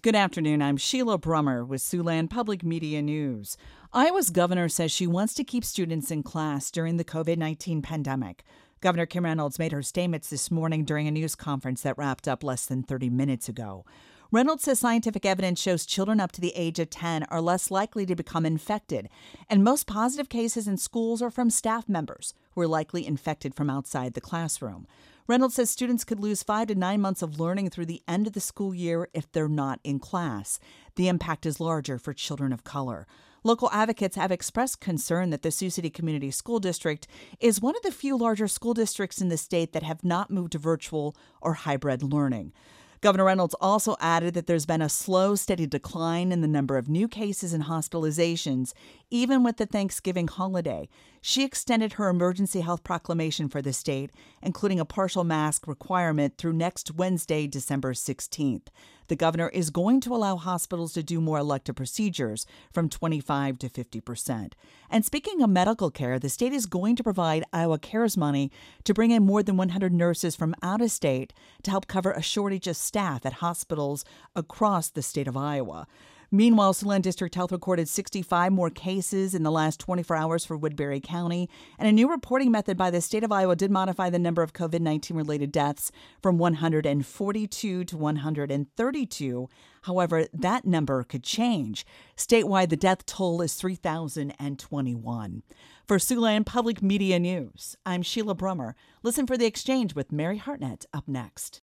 Good afternoon. I'm Sheila Brummer with Siouxland Public Media News. Iowa's governor says she wants to keep students in class during the COVID-19 pandemic. Governor Kim Reynolds made her statements this morning during a news conference that wrapped up less than 30 minutes ago. Reynolds says scientific evidence shows children up to the age of 10 are less likely to become infected, and most positive cases in schools are from staff members who are likely infected from outside the classroom. Reynolds says students could lose 5 to 9 months of learning through the end of the school year if they're not in class. The impact is larger for children of color. Local advocates have expressed concern that the Sioux City Community School District is one of the few larger school districts in the state that have not moved to virtual or hybrid learning. Governor Reynolds also added that there's been a slow, steady decline in the number of new cases and hospitalizations, even with the Thanksgiving holiday. She extended her emergency health proclamation for the state, including a partial mask requirement through next Wednesday, December 16th. The governor is going to allow hospitals to do more elective procedures from 25 to 50%. And speaking of medical care, the state is going to provide Iowa Cares money to bring in more than 100 nurses from out of state to help cover a shortage of staff at hospitals across the state of Iowa. Meanwhile, Siouxland District Health recorded 65 more cases in the last 24 hours for Woodbury County, and a new reporting method by the state of Iowa did modify the number of COVID-19 related deaths from 142 to 132. However, that number could change. Statewide, the death toll is 3,021. For Siouxland Public Media News, I'm Sheila Brummer. Listen for The Exchange with Mary Hartnett up next.